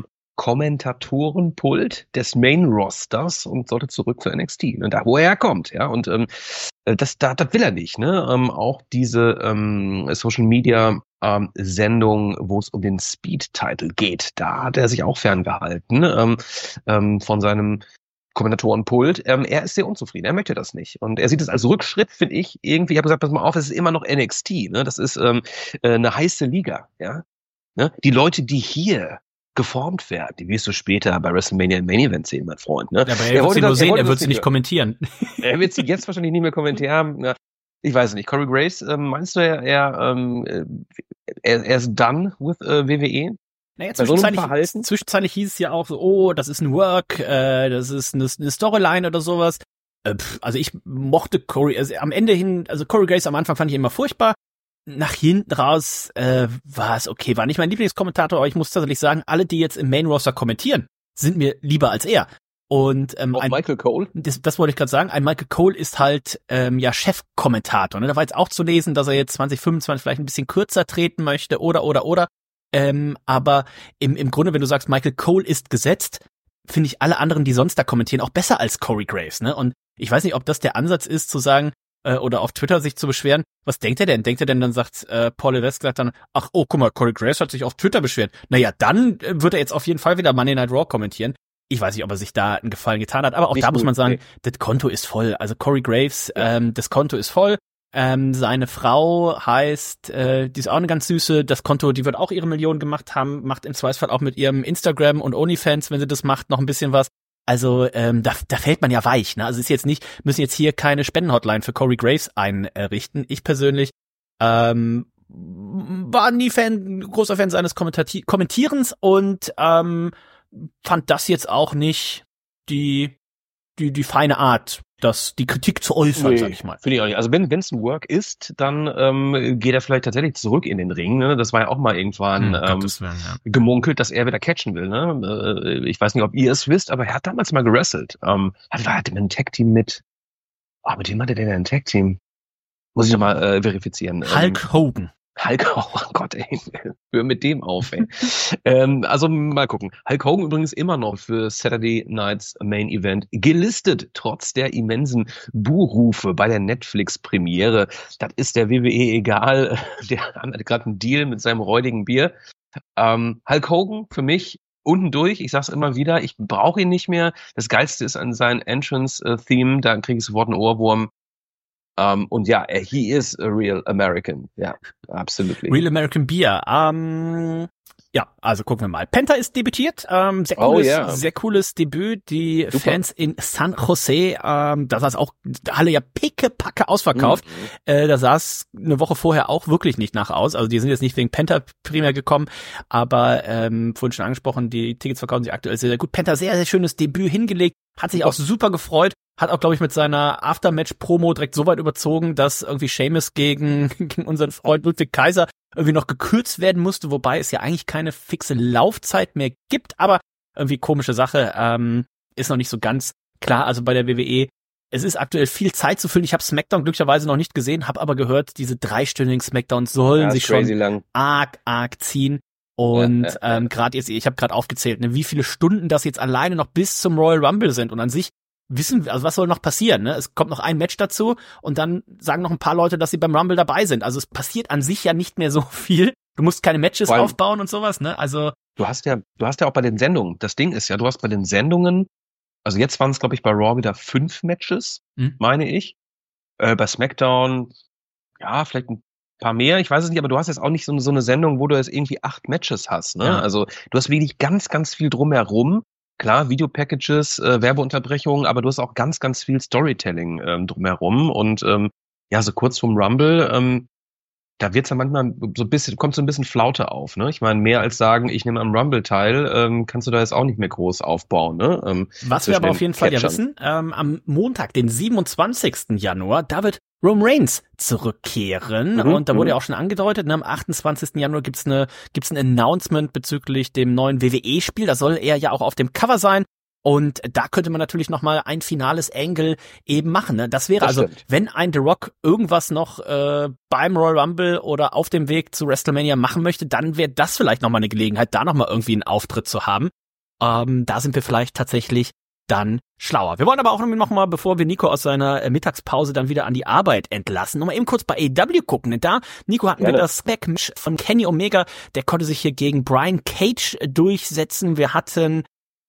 Kommentatorenpult des Main Rosters und sollte zurück zu N X T, ne, da wo er herkommt, ja, und ähm, das, da, das will er nicht, ne, ähm, auch diese ähm, Social Media ähm, Sendung, wo es um den Speed-Title geht, da hat er sich auch ferngehalten ähm, ähm, von seinem Kommentatorenpult. Ähm, er ist sehr unzufrieden, er möchte das nicht und er sieht es als Rückschritt, finde ich, irgendwie, ich habe gesagt, pass mal auf, es ist immer noch N X T, ne, das ist ähm, eine heiße Liga, ja, ne, die Leute, die hier geformt werden. Die wirst du später bei WrestleMania im Main Event sehen, mein Freund. Ne? Ja, aber er, er wird sie nur das, sehen, er, er wird sie nicht kommentieren. Er wird sie jetzt wahrscheinlich nicht mehr kommentieren. Ja, ich weiß nicht. Corey Graves, ähm, meinst du, er, er, ähm, er, er ist done with äh, W W E? Naja, zwischenzeitlich, so zwischenzeitlich hieß es ja auch so, oh, das ist ein Work, äh, das ist eine, eine Storyline oder sowas. Äh, pff, also ich mochte Corey, also am Ende hin, also Corey Graves am Anfang fand ich immer furchtbar. Nach hinten raus äh, war es okay, war nicht mein Lieblingskommentator, aber ich muss tatsächlich sagen, alle, die jetzt im Main Roster kommentieren, sind mir lieber als er. Und ähm, auch ein, Michael Cole? Das, das wollte ich gerade sagen. Ein Michael Cole ist halt ähm, ja Chefkommentator. Ne? Da war jetzt auch zu lesen, dass er jetzt zwanzig fünfundzwanzig vielleicht ein bisschen kürzer treten möchte oder oder oder. Ähm, aber im im Grunde, wenn du sagst, Michael Cole ist gesetzt, finde ich alle anderen, die sonst da kommentieren, auch besser als Corey Graves, ne? Und ich weiß nicht, ob das der Ansatz ist, zu sagen, äh, oder auf Twitter sich zu beschweren, was denkt er denn? Denkt er denn, dann sagt äh, Paul Levesque, sagt dann, ach, oh, guck mal, Corey Graves hat sich auf Twitter beschwert. Naja, dann äh, wird er jetzt auf jeden Fall wieder Monday Night Raw kommentieren. Ich weiß nicht, ob er sich da einen Gefallen getan hat, aber auch Nicht da muss gut, man sagen, nee. das Konto ist voll. Also Corey Graves, ähm, das Konto ist voll. Ähm, seine Frau heißt, äh, die ist auch eine ganz süße, das Konto, die wird auch ihre Millionen gemacht haben, macht im Zweifelsfall auch mit ihrem Instagram und OnlyFans, wenn sie das macht, noch ein bisschen was. Also ähm, da, da fällt man ja weich, ne? Also ist jetzt nicht, müssen jetzt hier keine Spendenhotline für Corey Graves einrichten. Ich persönlich ähm, war nie Fan, großer Fan seines Kommentati- Kommentierens und ähm, fand das jetzt auch nicht die die die feine Art, das die Kritik zu äußern, Nee, sag ich mal. Finde ich auch nicht. Also wenn es ein Work ist, dann ähm, geht er vielleicht tatsächlich zurück in den Ring. Ne? Das war ja auch mal irgendwann Hm, ähm, Gottes Willen, ja. gemunkelt, dass er wieder catchen will. Ne? Äh, ich weiß nicht, ob ihr es wisst, aber er hat damals mal gewrestelt. Ähm, er hatte ein Tag-Team mit. Ah, oh, mit wem hatte der denn ein Tag-Team? Muss ich nochmal äh, verifizieren. Hulk Ähm, Hogan. Hulk, oh Gott, ey, hör mit dem auf, ey. ähm, also mal gucken. Hulk Hogan übrigens immer noch für Saturday Night's Main Event gelistet, trotz der immensen Buhrufe bei der Netflix-Premiere. Das ist der W W E egal. Der hat gerade einen Deal mit seinem räudigen Bier. Ähm, Hulk Hogan für mich unten durch. Ich sag's immer wieder, ich brauche ihn nicht mehr. Das Geilste ist an seinem Entrance-Theme, da kriege ich sofort einen Ohrwurm. Um, und ja, he is a real American. Ja, absolutely. Real American Beer. Ähm, ja, also gucken wir mal. Penta ist debütiert. Ähm, sehr Oh, cooles, ja. sehr cooles Debüt. Die Super. Fans in San Jose, ähm, da saß auch alle ja pickepacke ausverkauft. Mhm. Äh, da sah es eine Woche vorher auch wirklich nicht nach aus. Also die sind jetzt nicht wegen Penta primär gekommen, aber ähm, vorhin schon angesprochen, die Tickets verkaufen sich aktuell sehr, sehr gut. Penta sehr, sehr schönes Debüt hingelegt. Hat sich auch super gefreut. Hat auch, glaube ich, mit seiner Aftermatch-Promo direkt so weit überzogen, dass irgendwie Sheamus gegen, gegen unseren Freund Ludwig Kaiser irgendwie noch gekürzt werden musste, wobei es ja eigentlich keine fixe Laufzeit mehr gibt, aber irgendwie komische Sache, ähm, ist noch nicht so ganz klar. Also bei der W W E, es ist aktuell viel Zeit zu füllen. Ich habe SmackDown glücklicherweise noch nicht gesehen, habe aber gehört, diese dreistündigen SmackDowns sollen Ja, sich ist crazy schon lang. arg, arg ziehen. Und Ja, ja, ja. ähm, gerade jetzt, ich habe gerade aufgezählt, ne, wie viele Stunden das jetzt alleine noch bis zum Royal Rumble sind. Und an sich wissen wir, also was soll noch passieren? Ne? Es kommt noch ein Match dazu und dann sagen noch ein paar Leute, dass sie beim Rumble dabei sind. Also es passiert an sich ja nicht mehr so viel. Du musst keine Matches Vor allem- aufbauen und sowas. Ne? Also Du hast ja, du hast ja auch bei den Sendungen, das Ding ist ja, du hast bei den Sendungen, also jetzt waren es, glaube ich, bei Raw wieder fünf Matches, Mhm. meine ich. Äh, bei SmackDown, ja, vielleicht ein paar mehr, ich weiß es nicht, aber du hast jetzt auch nicht so, so eine Sendung, wo du jetzt irgendwie acht Matches hast. Ne? Ja. Also du hast wirklich ganz, ganz viel drumherum. Klar, Videopackages, äh, Werbeunterbrechungen, aber du hast auch ganz, ganz viel Storytelling ähm, drumherum. Und ähm, ja, so kurz vorm Rumble, ähm, da wird's ja manchmal so ein bisschen, kommt so ein bisschen Flaute auf. Ne? Ich meine, mehr als sagen, ich nehme am Rumble teil, ähm, kannst du da jetzt auch nicht mehr groß aufbauen. Ne? Ähm, was wir zwischen aber auf den jeden Fall ja Catchern. wissen, ähm, am Montag, den siebenundzwanzigsten Januar, da wird Roman Reigns zurückkehren. Mhm, Und da wurde mhm. ja auch schon angedeutet, ne, am achtundzwanzigsten Januar gibt's eine, gibt's ein Announcement bezüglich dem neuen W W E-Spiel. Da soll er ja auch auf dem Cover sein. Und da könnte man natürlich noch mal ein finales Angle eben machen. Ne? Das wäre Das also, stimmt. wenn ein The Rock irgendwas noch äh, beim Royal Rumble oder auf dem Weg zu WrestleMania machen möchte, dann wäre das vielleicht noch mal eine Gelegenheit, da noch mal irgendwie einen Auftritt zu haben. Ähm, da sind wir vielleicht tatsächlich dann schlauer. Wir wollen aber auch noch mal, bevor wir Nico aus seiner äh, Mittagspause dann wieder an die Arbeit entlassen, noch mal eben kurz bei A E W gucken. Denn da, Nico, hatten Gerne. wir das Spec-Match von Kenny Omega. Der konnte sich hier gegen Brian Cage durchsetzen. Wir hatten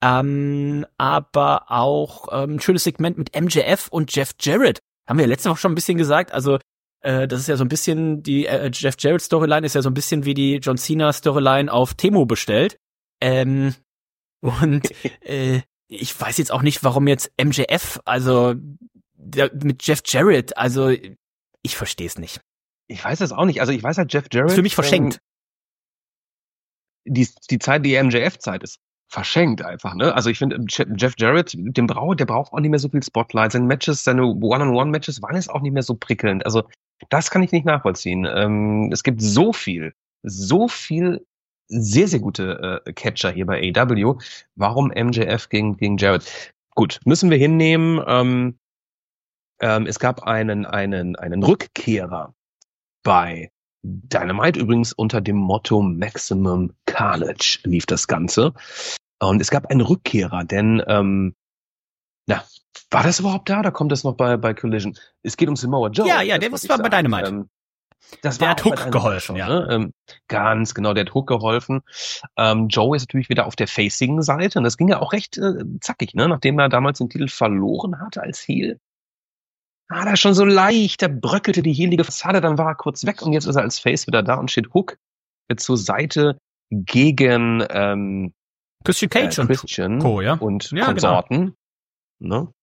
ähm, aber auch ähm, ein schönes Segment mit M J F und Jeff Jarrett. Haben wir ja letzte Woche schon ein bisschen gesagt. Also äh, das ist ja so ein bisschen, die äh, Jeff Jarrett Storyline ist ja so ein bisschen wie die John Cena Storyline auf Temu bestellt. Ähm, und äh, ich weiß jetzt auch nicht, warum jetzt M J F, also der, mit Jeff Jarrett, also ich verstehe es nicht. Ich weiß das auch nicht. Also ich weiß halt, Jeff Jarrett. Ist für mich verschenkt. Ähm, die, die Zeit, die M J F-Zeit ist verschenkt einfach, ne? Also ich finde, Jeff Jarrett, dem braucht, der braucht auch nicht mehr so viel Spotlight. Seine Matches, seine One-on-One-Matches waren jetzt auch nicht mehr so prickelnd. Also das kann ich nicht nachvollziehen. Ähm, es gibt so viel, so viel sehr, sehr gute äh, Catcher hier bei A E W. Warum M J F gegen, gegen Jarrett? Gut, müssen wir hinnehmen. Ähm, ähm, es gab einen, einen, einen Rückkehrer bei Dynamite, übrigens unter dem Motto Maximum Carnage lief das Ganze. Und es gab einen Rückkehrer, denn, ähm, na, war das überhaupt da? Da kommt das noch bei, bei Collision. Es geht um Samoa Joe. Ja, ja, der was war bei Dynamite. Ähm, das der war hat Hook geholfen, schon, ja. Ne? Ähm, ganz genau, der hat Hook geholfen. Ähm, Joe ist natürlich wieder auf der Facing-Seite und das ging ja auch recht äh, zackig, ne? Nachdem er damals den Titel verloren hatte als Heel. Ah, da schon so leicht, da bröckelte die heelige Fassade, dann war er kurz weg und jetzt ist er als Face wieder da und steht Hook zur Seite gegen ähm, Christian Cage äh, und Christian Co., ja? und Ja, Konsorten. Genau. Ne?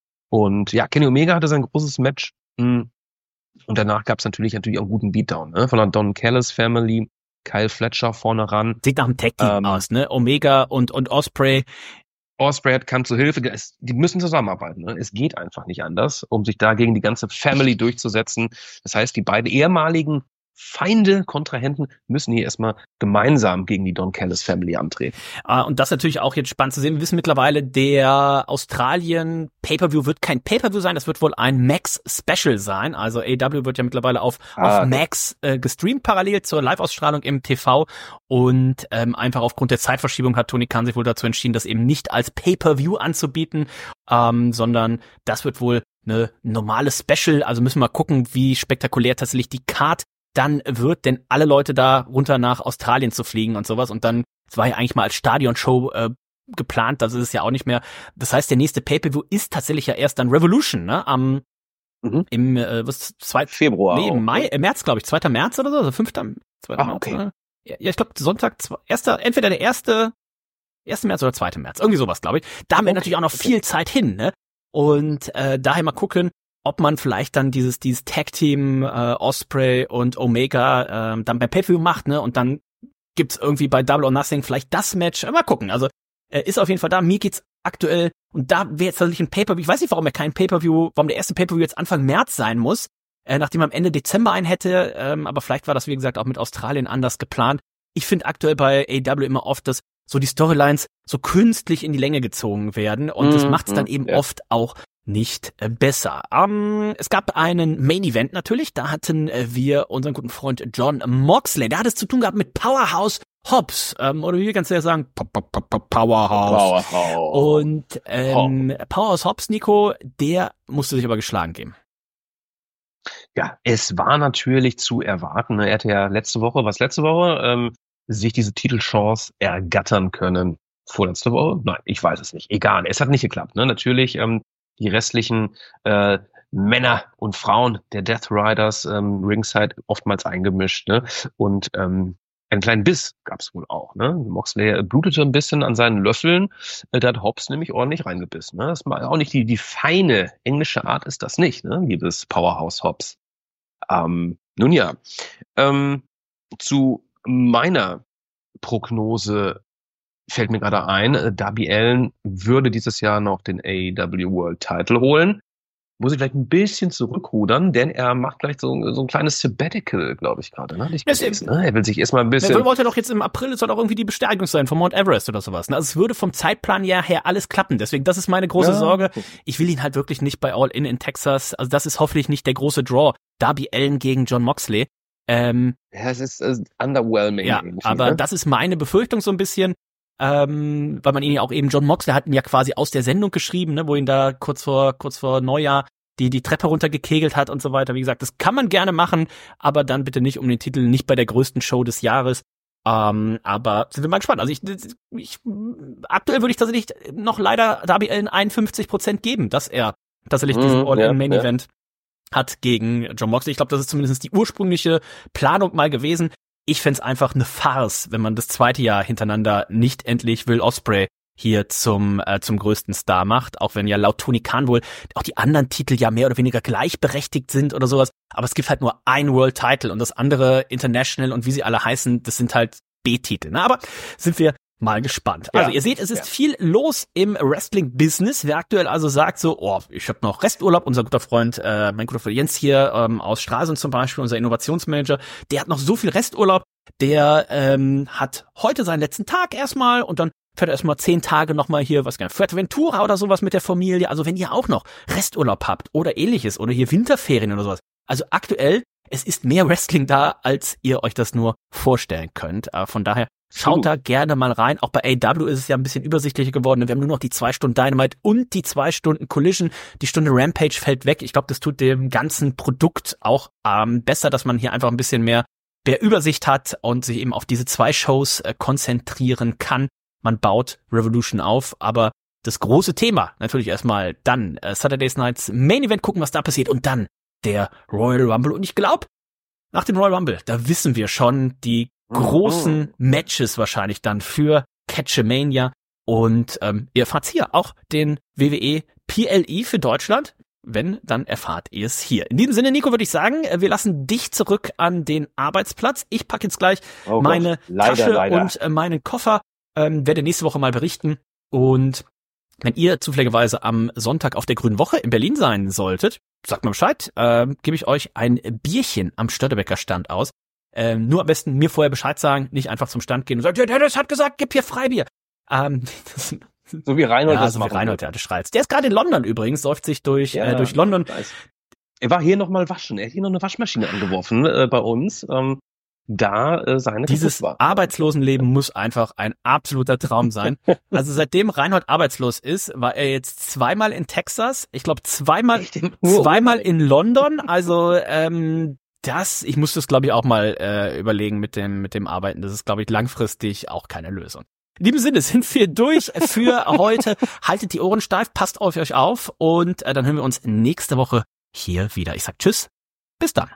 Und ja, Kenny Omega hatte sein großes Match. Mh. Und danach gab es natürlich natürlich auch einen guten Beatdown, ne? Von der Don Callis Family, Kyle Fletcher vorne ran. Sieht nach einem Tag-Team Ähm, aus, ne? Omega und, und Ospreay. Ospreay kam zur Hilfe. Es, die müssen zusammenarbeiten. Ne? Es geht einfach nicht anders, um sich da gegen die ganze Family durchzusetzen. Das heißt, die beiden ehemaligen Feinde, Kontrahenten müssen hier erstmal gemeinsam gegen die Don Callis Family antreten. Uh, und das natürlich auch jetzt spannend zu sehen. Wir wissen mittlerweile, der Australien Pay-Per-View wird kein Pay-Per-View sein, das wird wohl ein Max-Special sein. Also A E W wird ja mittlerweile auf, ah, auf Max äh, gestreamt, parallel zur Live-Ausstrahlung im T V. Und ähm, einfach aufgrund der Zeitverschiebung hat Tony Khan sich wohl dazu entschieden, das eben nicht als Pay-Per-View anzubieten, ähm, sondern das wird wohl eine normale Special. Also müssen wir mal gucken, wie spektakulär tatsächlich die Card dann wird, denn alle Leute da runter nach Australien zu fliegen und sowas und dann, es war ja eigentlich mal als Stadionshow äh, geplant, das ist es ja auch nicht mehr. Das heißt, der nächste Pay-Per-View ist tatsächlich ja erst dann Revolution, ne, am, Mhm. im, äh, was, zweiten Februar. Nee, auch, im Mai, ne? im März, glaube ich, zweiter März oder so, also fünfter zweiter Ah, März, okay. oder? Ja, ich glaube, Sonntag, erster, entweder der erste, erste März oder zweite März, irgendwie sowas, glaube ich. Da haben wir Okay, natürlich auch noch okay. viel Zeit hin, ne, und äh, daher mal gucken, ob man vielleicht dann dieses dieses Tag-Team äh, Ospreay und Omega ähm, dann beim Pay-Per-View macht, ne? Und dann gibt's irgendwie bei Double or Nothing vielleicht das Match. Mal gucken. Also äh, ist auf jeden Fall da. Mir geht's aktuell, und da wäre jetzt tatsächlich ein Pay-Per-View. Ich weiß nicht, warum er kein Pay-Per-View, warum der erste Pay-Per-View jetzt Anfang März sein muss, äh, nachdem er am Ende Dezember einen hätte. Ähm, aber vielleicht war das, wie gesagt, auch mit Australien anders geplant. Ich finde aktuell bei A E W immer oft, dass so die Storylines so künstlich in die Länge gezogen werden. Und das Mhm, macht's dann eben ja. oft auch nicht äh, besser. Ähm, es gab einen Main Event natürlich, da hatten äh, wir unseren guten Freund John Moxley, der hat es zu tun gehabt mit Powerhouse Hobbs, ähm, oder wie kannst du ja sagen, P- P- P- Powerhouse. Powerhouse. Und ähm, Powerhouse Hobbs, Nico, der musste sich aber geschlagen geben. Ja, es war natürlich zu erwarten. Er hätte ja letzte Woche, was letzte Woche, ähm, sich diese Titelchance ergattern können. Vorletzte Woche? Nein, ich weiß es nicht. Egal, es hat nicht geklappt. Ne? Natürlich, ähm, die restlichen äh, Männer und Frauen der Death Riders ähm, ringside oftmals eingemischt. Ne? Und ähm, einen kleinen Biss gab es wohl auch. Ne? Moxley blutete ein bisschen an seinen Löffeln. Äh, da hat Hobbs nämlich ordentlich reingebissen. Ne? Das war auch nicht die, die feine englische Art ist das nicht, ne? Liebes Powerhouse Hobbs. Ähm, nun ja, ähm, zu meiner Prognose fällt mir gerade ein, Darby Allin würde dieses Jahr noch den A E W World Title holen. Muss ich vielleicht ein bisschen zurückrudern, denn er macht gleich so, so ein kleines Sabbatical, glaube ich gerade. Ne? Ich Ja, gelesen, ne? Er will sich erstmal ein bisschen... Er wollte doch jetzt im April, es soll auch irgendwie die Besteigung sein von Mount Everest oder sowas. Ne? Also es würde vom Zeitplan ja her alles klappen. Deswegen, das ist meine große Ja. Sorge. Ich will ihn halt wirklich nicht bei All In in Texas. Also das ist hoffentlich nicht der große Draw. Darby Allin gegen John Moxley. Ähm, Ja, es ist äh, underwhelming. ja, irgendwie, aber ne? das ist meine Befürchtung so ein bisschen. Ähm, weil man ihn ja auch eben, John Moxley hat ihn ja quasi aus der Sendung geschrieben, ne, wo ihn da kurz vor kurz vor Neujahr die die Treppe runtergekegelt hat und so weiter. Wie gesagt, das kann man gerne machen, aber dann bitte nicht um den Titel, nicht bei der größten Show des Jahres. Ähm, aber sind wir mal gespannt. Also ich, ich aktuell würde ich tatsächlich noch leider Darby Allin einundfünfzig Prozent geben, dass er tatsächlich diesen Mhm, All-In-Main-Event ja, hat gegen John Moxley. Ich glaube, das ist zumindest die ursprüngliche Planung mal gewesen. Ich fänd's einfach eine Farce, wenn man das zweite Jahr hintereinander nicht endlich Will Ospreay hier zum äh, zum größten Star macht, auch wenn ja laut Tony Khan wohl auch die anderen Titel ja mehr oder weniger gleichberechtigt sind oder sowas, aber es gibt halt nur ein World Title und das andere International und wie sie alle heißen, das sind halt B-Titel. Na, aber sind wir mal gespannt. Ja. Also ihr seht, es ist Ja. viel los im Wrestling-Business. Wer aktuell also sagt so, oh, ich habe noch Resturlaub, unser guter Freund, äh, mein guter Freund Jens hier ähm, aus Stralsund zum Beispiel, unser Innovationsmanager, der hat noch so viel Resturlaub, der ähm, hat heute seinen letzten Tag erstmal und dann fährt er erstmal zehn Tage nochmal hier, was gerne, Fuerteventura oder sowas mit der Familie. Also wenn ihr auch noch Resturlaub habt oder ähnliches oder hier Winterferien oder sowas. Also aktuell, es ist mehr Wrestling da, als ihr euch das nur vorstellen könnt. Äh, von daher Schaut da gerne mal rein. Auch bei A E W ist es ja ein bisschen übersichtlicher geworden. Wir haben nur noch die zwei Stunden Dynamite und die zwei Stunden Collision. Die Stunde Rampage fällt weg. Ich glaube, das tut dem ganzen Produkt auch ähm, besser, dass man hier einfach ein bisschen mehr, mehr Übersicht hat und sich eben auf diese zwei Shows äh, konzentrieren kann. Man baut Revolution auf, aber das große Thema natürlich erstmal dann äh, Saturdays Nights Main Event, gucken, was da passiert und dann der Royal Rumble. Und ich glaube, nach dem Royal Rumble, da wissen wir schon die großen Matches wahrscheinlich dann für Catchamania. Und ähm, ihr erfahrt hier auch den W W E P L I für Deutschland. Wenn, dann erfahrt ihr es hier. In diesem Sinne, Nico, würde ich sagen, wir lassen dich zurück an den Arbeitsplatz. Ich packe jetzt gleich oh meine leider, Tasche leider. und äh, meinen Koffer. Ähm, werde nächste Woche mal berichten. Und wenn ihr zufälligerweise am Sonntag auf der Grünen Woche in Berlin sein solltet, sagt mal Bescheid, äh, gebe ich euch ein Bierchen am Störtebeker Stand aus. Ähm, nur am besten mir vorher Bescheid sagen, nicht einfach zum Stand gehen und sagen, der Dennis hat gesagt, gib hier Freibier. Ähm, das, so wie Reinhold ja, das so machen wie Reinhold, ja, das schreit's. Der ist gerade in London übrigens, läuft sich durch, ja, äh, durch London. Er war hier nochmal waschen. Er hat hier noch eine Waschmaschine angeworfen äh, bei uns. Ähm, da äh, seine Dieses war. Arbeitslosenleben muss einfach ein absoluter Traum sein. Also seitdem Reinhold arbeitslos ist, war er jetzt zweimal in Texas, ich glaube zweimal, zweimal in London. Also ähm, das, ich muss das glaube ich auch mal äh, überlegen mit dem mit dem Arbeiten. Das ist glaube ich langfristig auch keine Lösung. In diesem Sinne sind wir durch für heute. Haltet die Ohren steif, passt auf euch auf und äh, dann hören wir uns nächste Woche hier wieder. Ich sag Tschüss, bis dann.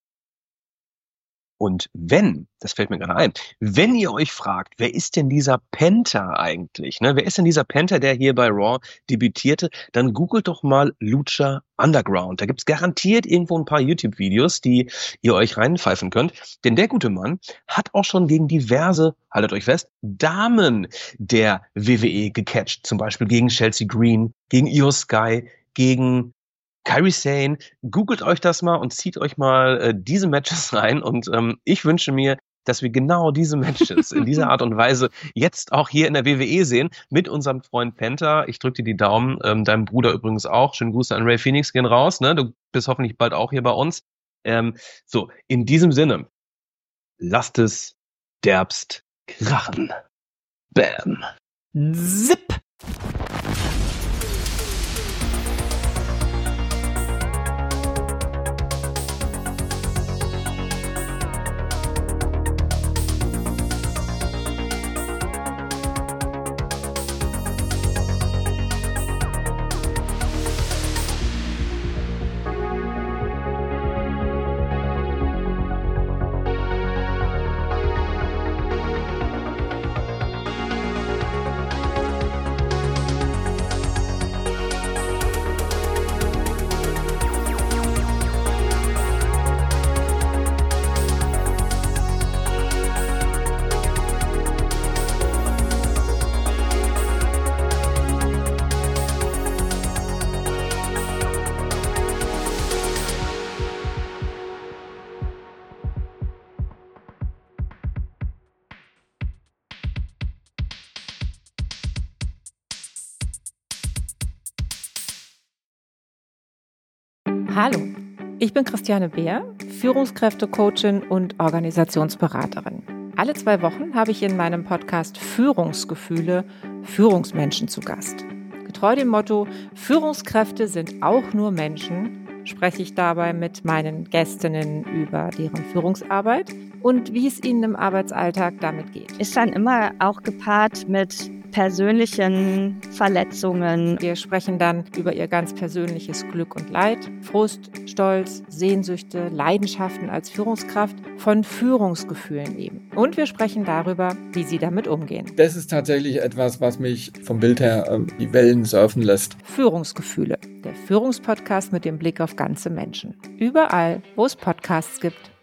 Und wenn, das fällt mir gerade ein, wenn ihr euch fragt, wer ist denn dieser Penta eigentlich? Ne? Wer ist denn dieser Penta, der hier bei Raw debütierte? Dann googelt doch mal Lucha Underground. Da gibt's garantiert irgendwo ein paar YouTube-Videos, die ihr euch reinpfeifen könnt. Denn der gute Mann hat auch schon gegen diverse, haltet euch fest, Damen der W W E gecatcht. Zum Beispiel gegen Chelsea Green, gegen Io Sky, gegen Kairi Sane. Googelt euch das mal und zieht euch mal äh, diese Matches rein. Und ähm, ich wünsche mir, dass wir genau diese Matches in dieser Art und Weise jetzt auch hier in der W W E sehen mit unserem Freund Penta. Ich drücke dir die Daumen, ähm, deinem Bruder übrigens auch. Schönen Gruß an Ray Phoenix, gehen raus. Ne? Du bist hoffentlich bald auch hier bei uns. Ähm, so, in diesem Sinne, lasst es derbst krachen. Bam. Zip. Hallo, ich bin Christiane Beer, Führungskräftecoachin und Organisationsberaterin. Alle zwei Wochen habe ich in meinem Podcast Führungsgefühle Führungsmenschen zu Gast. Getreu dem Motto, Führungskräfte sind auch nur Menschen, spreche ich dabei mit meinen Gästinnen über deren Führungsarbeit und wie es ihnen im Arbeitsalltag damit geht. Ist dann immer auch gepaart mit persönlichen Verletzungen. Wir sprechen dann über ihr ganz persönliches Glück und Leid, Frust, Stolz, Sehnsüchte, Leidenschaften als Führungskraft, von Führungsgefühlen eben. Und wir sprechen darüber, wie sie damit umgehen. Das ist tatsächlich etwas, was mich vom Bild her äh, die Wellen surfen lässt. Führungsgefühle, der Führungspodcast mit dem Blick auf ganze Menschen. Überall, wo es Podcasts gibt.